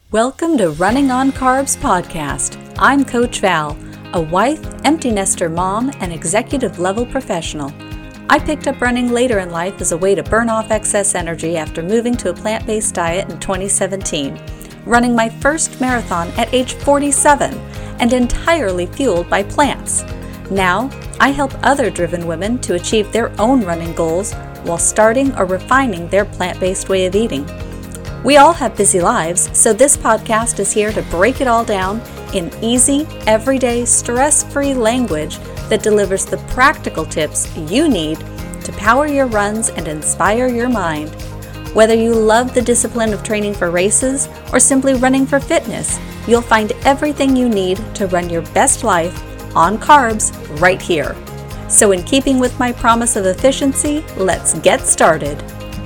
Welcome to Running on Carbs podcast. I'm Coach Val, a wife, empty nester mom, and executive level professional. I picked up running later in life as a way to burn off excess energy after moving to a plant-based diet in 2017, running my first marathon at age 47 and entirely fueled by plants. Now, I help other driven women to achieve their own running goals while starting or refining their plant-based way of eating. We all have busy lives, so this podcast is here to break it all down in easy, everyday, stress-free language that delivers the practical tips you need to power your runs and inspire your mind. Whether you love the discipline of training for races or simply running for fitness, you'll find everything you need to run your best life on carbs right here. So in keeping with my promise of efficiency, let's get started.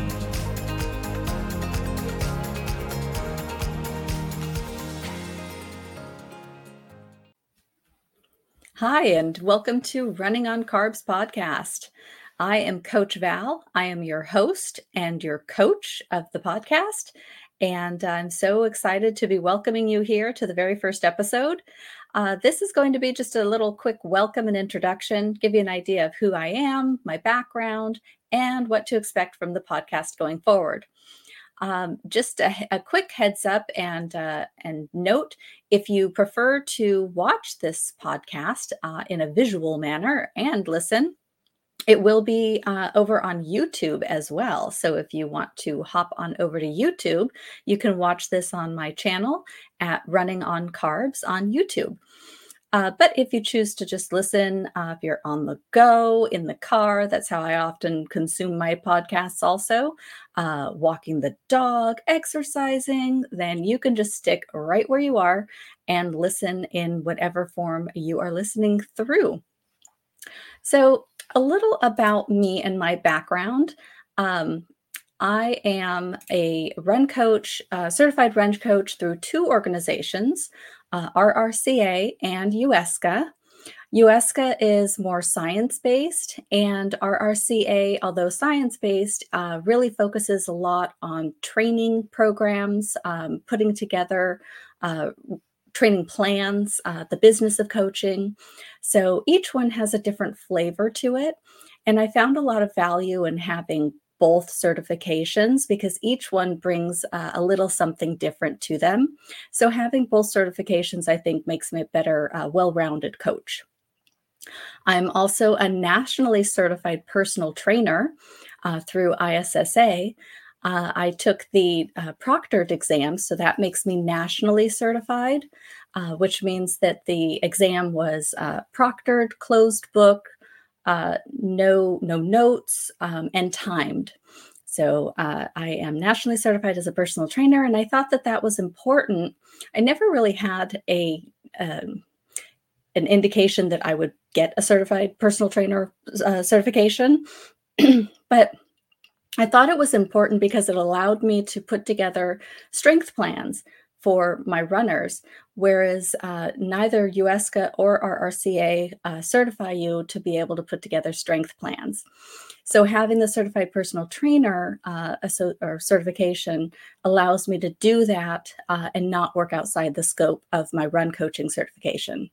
Hi, and welcome to Running on Carbs podcast. I am Coach Val. I am your host and your coach of the podcast. And I'm so excited to be welcoming you here to the very first episode. This is going to be just a little quick welcome and introduction, give you an idea of who I am, my background, and what to expect from the podcast going forward. Just a quick heads up and note, if you prefer to watch this podcast in a visual manner and listen, it will be over on YouTube as well. So if you want to hop on over to YouTube, you can watch this on my channel at Running on Carbs on YouTube. But if you choose to just listen, if you're on the go, in the car, that's how I often consume my podcasts also, walking the dog, exercising, then you can just stick right where you are and listen in whatever form you are listening through. So a little about me and my background. I am a run coach, certified run coach through two organizations, RRCA and UESCA. UESCA is more science-based, and RRCA, although science-based, really focuses a lot on training programs, putting together training plans, the business of coaching. So each one has a different flavor to it. And I found a lot of value in having both certifications because each one brings a little something different to them. So having both certifications, I think, makes me a better, well-rounded coach. I'm also a nationally certified personal trainer through ISSA. I took the proctored exam, so that makes me nationally certified, which means that the exam was proctored, closed book, no notes, and timed. So I am nationally certified as a personal trainer, and I thought that that was important. I never really had an indication that I would get a certified personal trainer certification, but I thought it was important because it allowed me to put together strength plans for my runners, whereas neither UESCA or RRCA certify you to be able to put together strength plans. So having the certified personal trainer certification allows me to do that and not work outside the scope of my run coaching certification.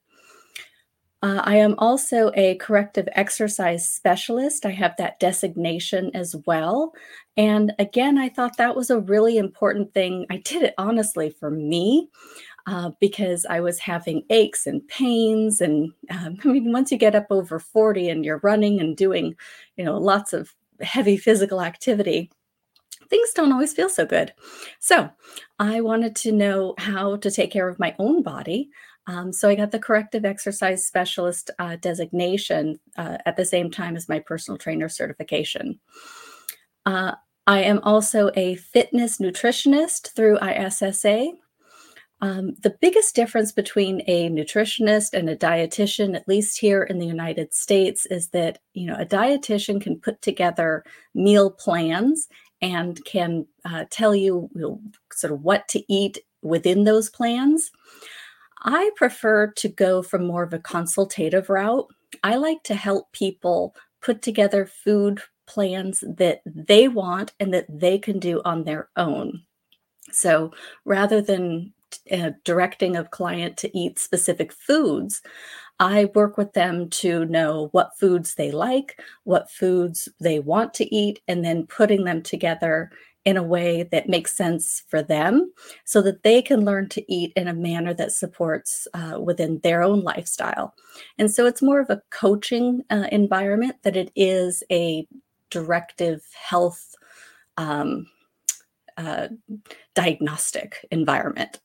I am also a corrective exercise specialist. I have that designation as well. And again, I thought that was a really important thing. I did it honestly for me because I was having aches and pains. And once you get up over 40 and you're running and doing, lots of heavy physical activity, things don't always feel so good. So I wanted to know how to take care of my own body. So I got the corrective exercise specialist designation at the same time as my personal trainer certification. I am also a fitness nutritionist through ISSA. The biggest difference between a nutritionist and a dietitian, at least here in the United States, is that, a dietitian can put together meal plans and can tell you, sort of what to eat within those plans. I prefer to go from more of a consultative route. I like to help people put together food plans that they want and that they can do on their own. So rather than directing a client to eat specific foods, I work with them to know what foods they like, what foods they want to eat, and then putting them together in a way that makes sense for them so that they can learn to eat in a manner that supports within their own lifestyle. And so it's more of a coaching environment than it is a directive health um, uh, diagnostic environment.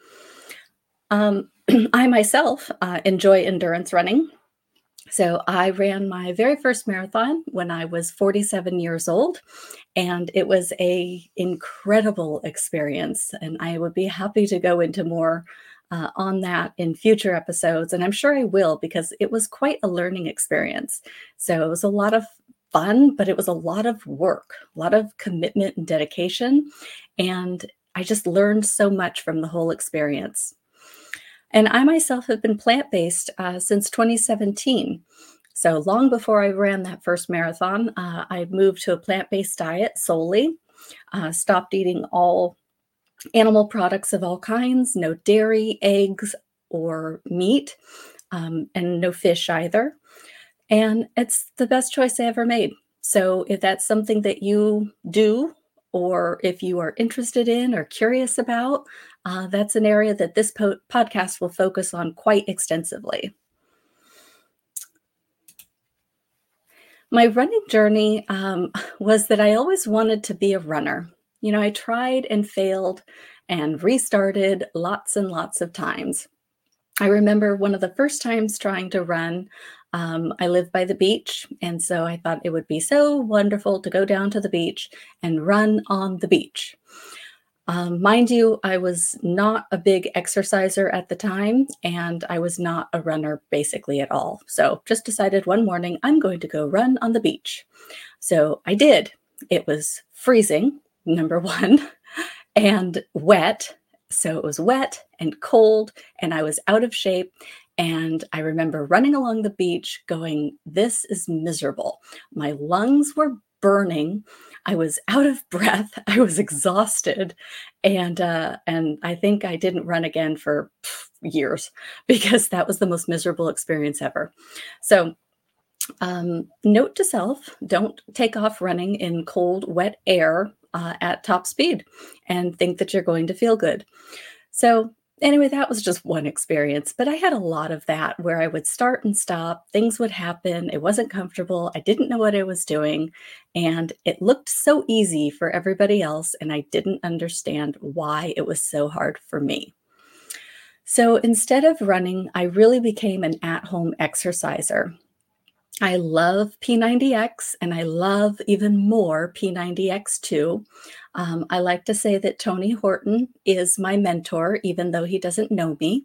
I myself enjoy endurance running. So I ran my very first marathon when I was 47 years old, and it was a incredible experience. And I would be happy to go into more on that in future episodes, and I'm sure I will because it was quite a learning experience. So it was a lot of fun, but it was a lot of work, a lot of commitment and dedication, and I just learned so much from the whole experience. And I myself have been plant based since 2017. So long before I ran that first marathon, I moved to a plant based diet solely, stopped eating all animal products of all kinds, no dairy, eggs, or meat, and no fish either. And it's the best choice I ever made. So if that's something that you do, or if you are interested in or curious about, that's an area that this podcast will focus on quite extensively. My running journey was that I always wanted to be a runner. You know, I tried and failed and restarted lots and lots of times. I remember one of the first times trying to run. I live by the beach, and so I thought it would be so wonderful to go down to the beach and run on the beach. Mind you, I was not a big exerciser at the time, and I was not a runner basically at all. So just decided one morning I'm going to go run on the beach. So I did. It was freezing, number one, and wet. So it was wet and cold, and I was out of shape. And I remember running along the beach going, this is miserable. My lungs were burning. I was out of breath. I was exhausted. And I think I didn't run again for years because that was the most miserable experience ever. So note to self, don't take off running in cold, wet air at top speed and think that you're going to feel good. So anyway, that was just one experience, but I had a lot of that where I would start and stop, things would happen, it wasn't comfortable, I didn't know what I was doing, and it looked so easy for everybody else, and I didn't understand why it was so hard for me. So instead of running, I really became an at-home exerciser. I love P90X and I love even more P90X2. I like to say that Tony Horton is my mentor, even though he doesn't know me.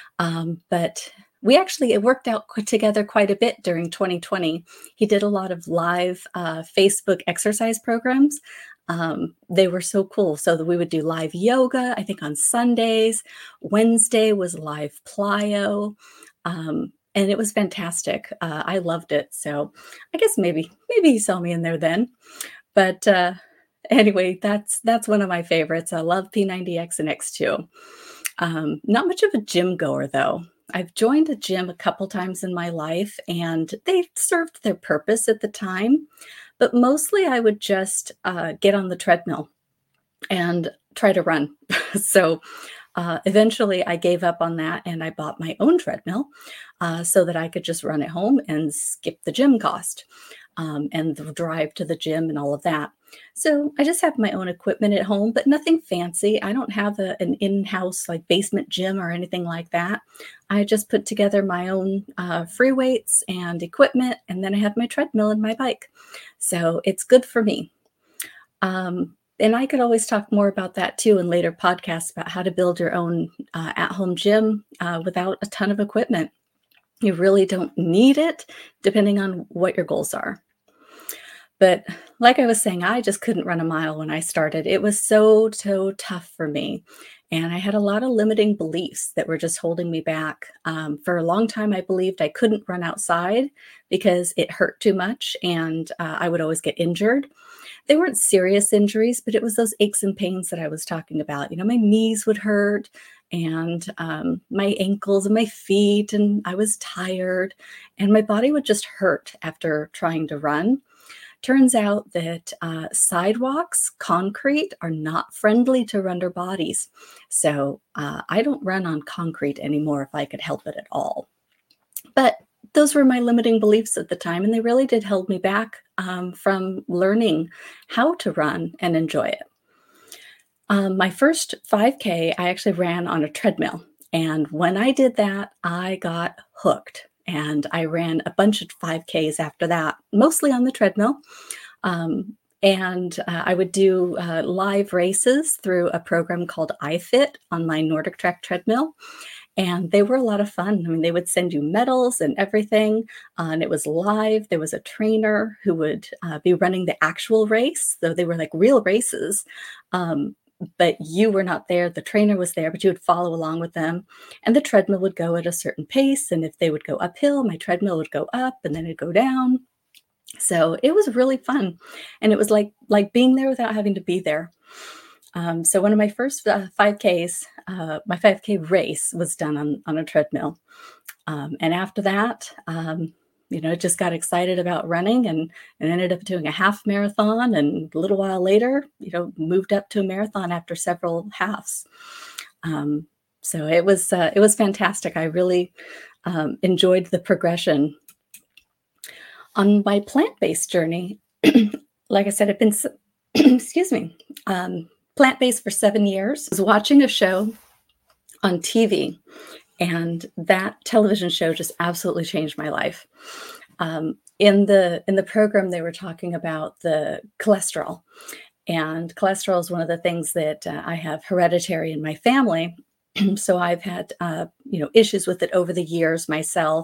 But it worked out together quite a bit during 2020. He did a lot of live Facebook exercise programs. They were so cool. So that we would do live yoga, I think on Sundays. Wednesday was live plyo. And it was fantastic. I loved it. So I guess maybe he saw me in there then. But anyway, that's one of my favorites. I love P90X and X2. Not much of a gym goer though. I've joined a gym a couple times in my life and they served their purpose at the time. But mostly I would just get on the treadmill and try to run. So eventually I gave up on that and I bought my own treadmill so that I could just run at home and skip the gym cost and the drive to the gym and all of that. So I just have my own equipment at home, but nothing fancy. I don't have an in-house like basement gym or anything like that. I just put together my own free weights and equipment, and then I have my treadmill and my bike. So it's good for me. And I could always talk more about that too in later podcasts about how to build your own at-home gym without a ton of equipment. You really don't need it depending on what your goals are. But like I was saying, I just couldn't run a mile when I started. It was so tough for me. And I had a lot of limiting beliefs that were just holding me back. For a long time, I believed I couldn't run outside because it hurt too much and I would always get injured. They weren't serious injuries, but it was those aches and pains that I was talking about. You know, my knees would hurt and my ankles and my feet, and I was tired, and my body would just hurt after trying to run. Turns out that sidewalks, concrete, are not friendly to runner bodies. So I don't run on concrete anymore if I could help it at all. But those were my limiting beliefs at the time, and they really did hold me back from learning how to run and enjoy it. My first 5K, I actually ran on a treadmill. And when I did that, I got hooked. And I ran a bunch of 5Ks after that, mostly on the treadmill. I would do live races through a program called iFit on my Nordic Track treadmill. And they were a lot of fun. I mean, they would send you medals and everything. And it was live. There was a trainer who would be running the actual race. So they were like real races. But you were not there. The trainer was there, but you would follow along with them. And the treadmill would go at a certain pace. And if they would go uphill, my treadmill would go up and then it'd go down. So it was really fun. And it was like being there without having to be there. So one of my first 5Ks, my 5K race was done on a treadmill. And after that, just got excited about running and ended up doing a half marathon. And a little while later, moved up to a marathon after several halves. So it was fantastic. I really enjoyed the progression. On my plant-based journey, like I said, I've been, excuse me, plant-based for 7 years. I was watching a show on TV, and that television show just absolutely changed my life. In the program, they were talking about the cholesterol, and cholesterol is one of the things that I have hereditary in my family. So I've had issues with it over the years myself.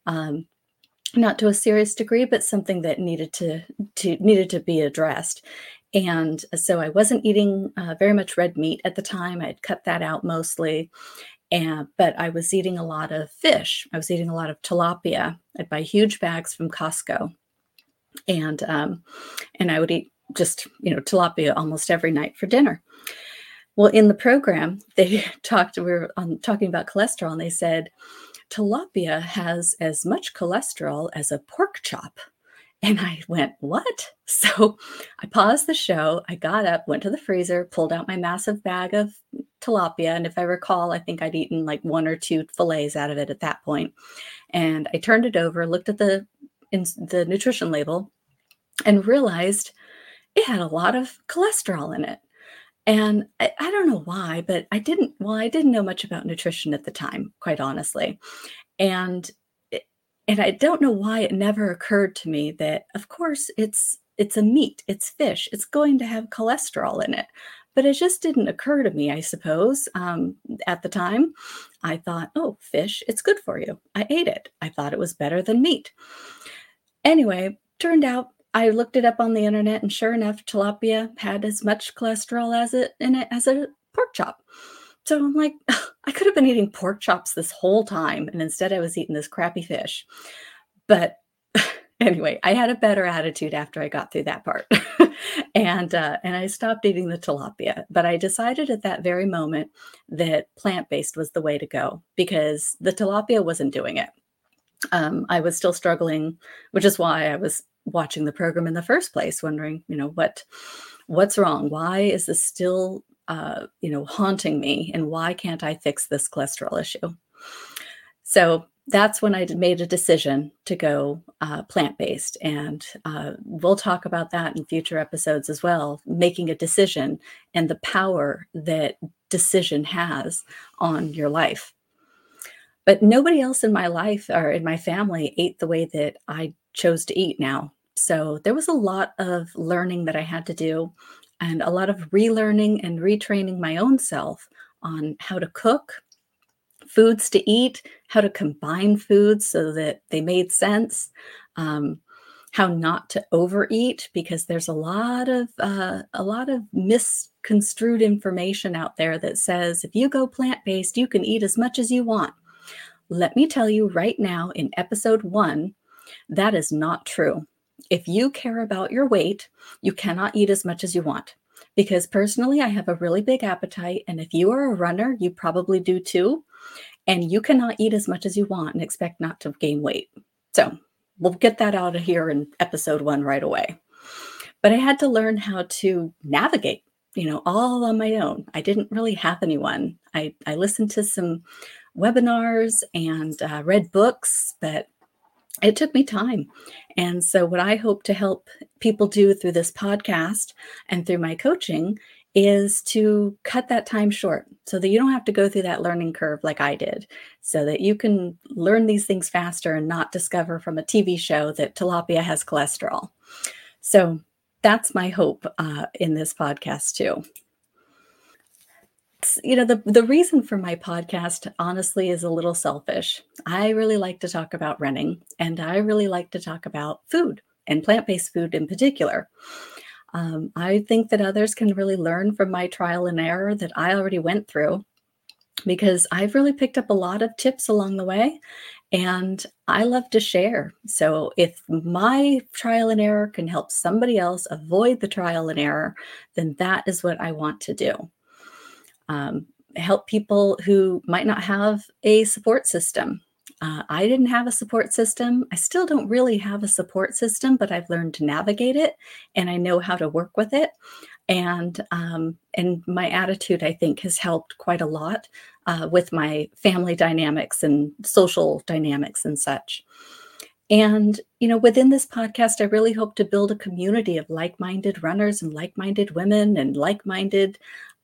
Not to a serious degree, but something that needed to be addressed. And so I wasn't eating very much red meat at the time. I'd cut that out mostly. But I was eating a lot of fish. I was eating a lot of tilapia. I'd buy huge bags from Costco. And I would eat just, tilapia almost every night for dinner. Well, in the program, we were talking about cholesterol, and they said, tilapia has as much cholesterol as a pork chop. And I went, what? So I paused the show. I got up, went to the freezer, pulled out my massive bag of tilapia. And if I recall, I think I'd eaten like 1 or 2 fillets out of it at that point. And I turned it over, looked at the nutrition label, and realized it had a lot of cholesterol in it. And I don't know why, but I didn't know much about nutrition at the time, quite honestly. And I don't know why it never occurred to me that, of course, it's a meat, it's fish, it's going to have cholesterol in it. But it just didn't occur to me, I suppose. At the time, I thought, oh, fish, it's good for you. I ate it. I thought it was better than meat. Anyway, turned out I looked it up on the internet, and sure enough, tilapia had as much cholesterol in it as a pork chop. So I'm like, I could have been eating pork chops this whole time, and instead I was eating this crappy fish. But anyway, I had a better attitude after I got through that part, and I stopped eating the tilapia. But I decided at that very moment that plant-based was the way to go, because the tilapia wasn't doing it. I was still struggling, which is why I was watching the program in the first place, wondering, what's wrong? Why is this still, haunting me? And why can't I fix this cholesterol issue? So that's when I made a decision to go plant-based. And we'll talk about that in future episodes as well, making a decision and the power that decision has on your life. But nobody else in my life or in my family ate the way that I chose to eat now. So there was a lot of learning that I had to do, and a lot of relearning and retraining my own self on how to cook, foods to eat, how to combine foods so that they made sense, how not to overeat, because there's a lot of misconstrued information out there that says if you go plant-based, you can eat as much as you want. Let me tell you right now in episode 1, that is not true. If you care about your weight, you cannot eat as much as you want, because personally, I have a really big appetite. And if you are a runner, you probably do too. And you cannot eat as much as you want and expect not to gain weight. So we'll get that out of here in episode 1 right away. But I had to learn how to navigate, all on my own. I didn't really have anyone. I listened to some webinars and read books, but it took me time. And so what I hope to help people do through this podcast and through my coaching is to cut that time short so that you don't have to go through that learning curve like I did, so that you can learn these things faster and not discover from a TV show that tilapia has cholesterol. So that's my hope in this podcast too. The reason for my podcast, honestly, is a little selfish. I really like to talk about running, and I really like to talk about food and plant-based food in particular. I think that others can really learn from my trial and error that I already went through, because I've really picked up a lot of tips along the way, and I love to share. So if my trial and error can help somebody else avoid the trial and error, then that is what I want to do. Help people who might not have a support system. I didn't have a support system. I still don't really have a support system, but I've learned to navigate it, and I know how to work with it. And my attitude, I think, has helped quite a lot with my family dynamics and social dynamics and such. And, within this podcast, I really hope to build a community of like-minded runners and like-minded women and like-minded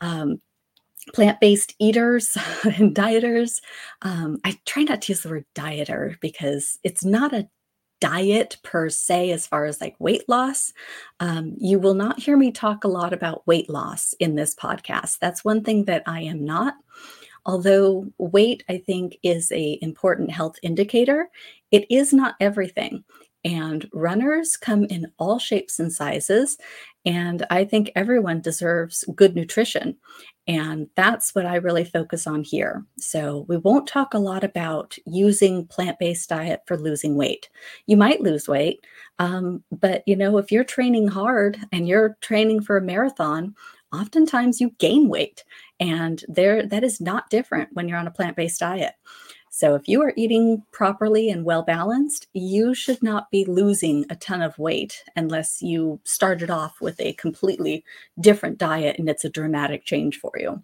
plant-based eaters and dieters. I try not to use the word dieter because it's not a diet per se as far as like weight loss. You will not hear me talk a lot about weight loss in this podcast. That's one thing that I am not. Although weight, I think, is an important health indicator, it is not everything. And runners come in all shapes and sizes. And I think everyone deserves good nutrition. And that's what I really focus on here. So we won't talk a lot about using plant-based diet for losing weight. You might lose weight, but if you're training hard and you're training for a marathon, oftentimes you gain weight. And that is not different when you're on a plant-based diet. So if you are eating properly and well-balanced, you should not be losing a ton of weight unless you started off with a completely different diet and it's a dramatic change for you.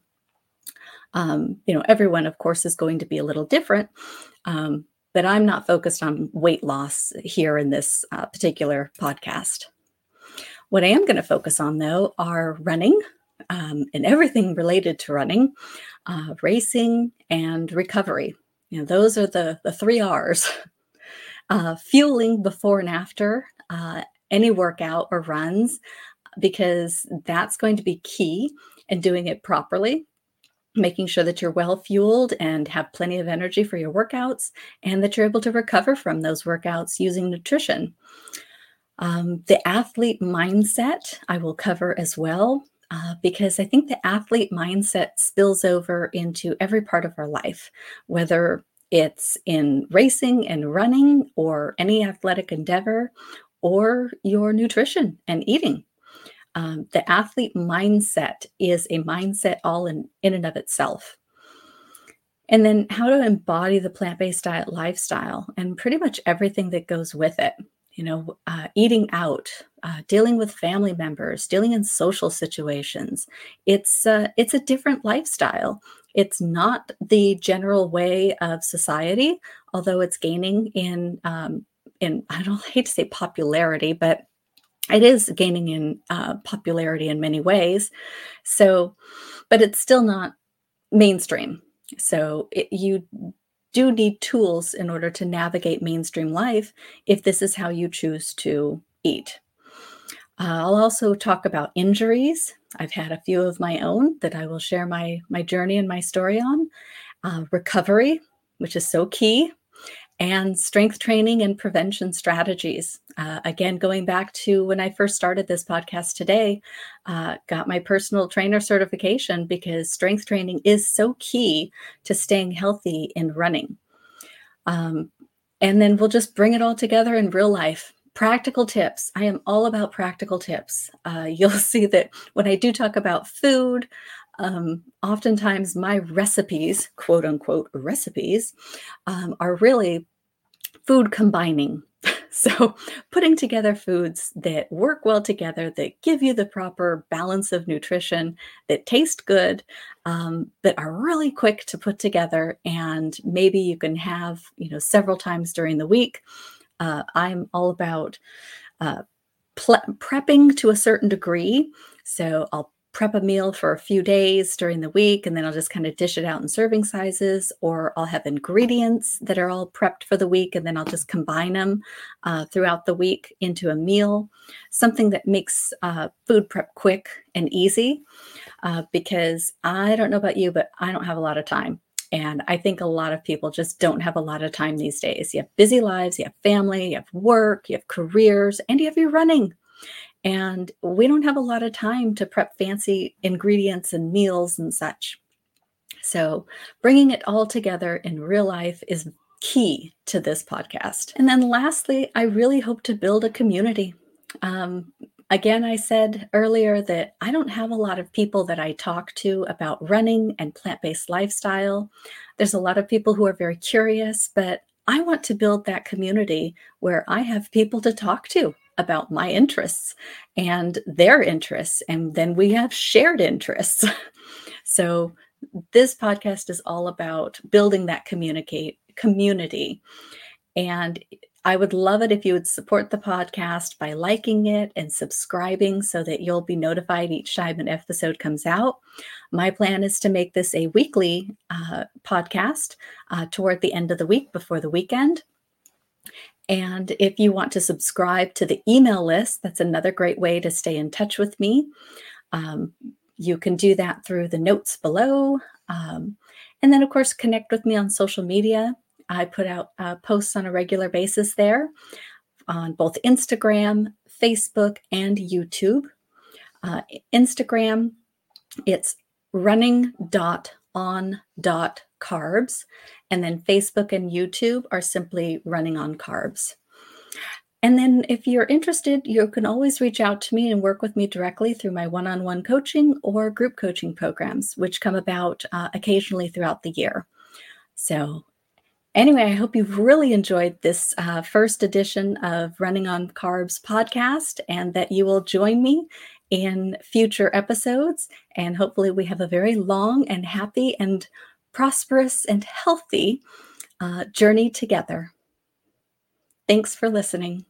Everyone, of course, is going to be a little different, but I'm not focused on weight loss here in this particular podcast. What I am going to focus on, though, are running and everything related to running, racing, and recovery. Those are the 3 R's. Fueling before and after any workout or runs, because that's going to be key, and doing it properly, making sure that you're well fueled and have plenty of energy for your workouts, and that you're able to recover from those workouts using nutrition. The athlete mindset I will cover as well. Because I think the athlete mindset spills over into every part of our life, whether it's in racing and running or any athletic endeavor or your nutrition and eating. The athlete mindset is a mindset all in and of itself. And then how to embody the plant-based diet lifestyle and pretty much everything that goes with it. Eating out, dealing with family members, dealing in social situations. It's a different lifestyle. It's not the general way of society, although it's gaining in I don't hate to say popularity, but it is gaining in popularity in many ways. So, but it's still not mainstream. So you do need tools in order to navigate mainstream life if this is how you choose to eat. I'll also talk about injuries. I've had a few of my own that I will share my journey and my story on. Recovery, which is so key, and strength training and prevention strategies. Again, going back to when I first started this podcast today, got my personal trainer certification because strength training is so key to staying healthy in running. And then we'll just bring it all together in real life, Practical tips. I am all about practical tips. You'll see that when I do talk about food, oftentimes my recipes, quote unquote recipes, are really food combining. So, putting together foods that work well together, that give you the proper balance of nutrition, that taste good, that are really quick to put together, and maybe you can have, several times during the week. I'm all about uh, prepping to a certain degree. So I'll prep a meal for a few days during the week, and then I'll just kind of dish it out in serving sizes, or I'll have ingredients that are all prepped for the week, and then I'll just combine them throughout the week into a meal. Something that makes food prep quick and easy, because I don't know about you, but I don't have a lot of time. And I think a lot of people just don't have a lot of time these days. You have busy lives, you have family, you have work, you have careers, and you have your running. And we don't have a lot of time to prep fancy ingredients and meals and such. So, bringing it all together in real life is key to this podcast. And then lastly, I really hope to build a community. Um, Again, I said earlier that I don't have a lot of people that I talk to about running and plant based lifestyle. There's a lot of people who are very curious, but I want to build that community where I have people to talk to about my interests and their interests. And then we have shared interests. So, this podcast is all about building that community. And I would love it if you would support the podcast by liking it and subscribing so that you'll be notified each time an episode comes out. My plan is to make this a weekly podcast toward the end of the week before the weekend. And if you want to subscribe to the email list, that's another great way to stay in touch with me. You can do that through the notes below. And then, of course, connect with me on social media. I put out posts on a regular basis there on both Instagram, Facebook, and YouTube. Instagram, it's running.on.carbs. And then Facebook and YouTube are simply running on carbs. And then if you're interested, you can always reach out to me and work with me directly through my one-on-one coaching or group coaching programs, which come about occasionally throughout the year. So anyway, I hope you've really enjoyed this first edition of Running on Carbs podcast, and that you will join me in future episodes. And hopefully we have a very long and happy and prosperous and healthy journey together. Thanks for listening.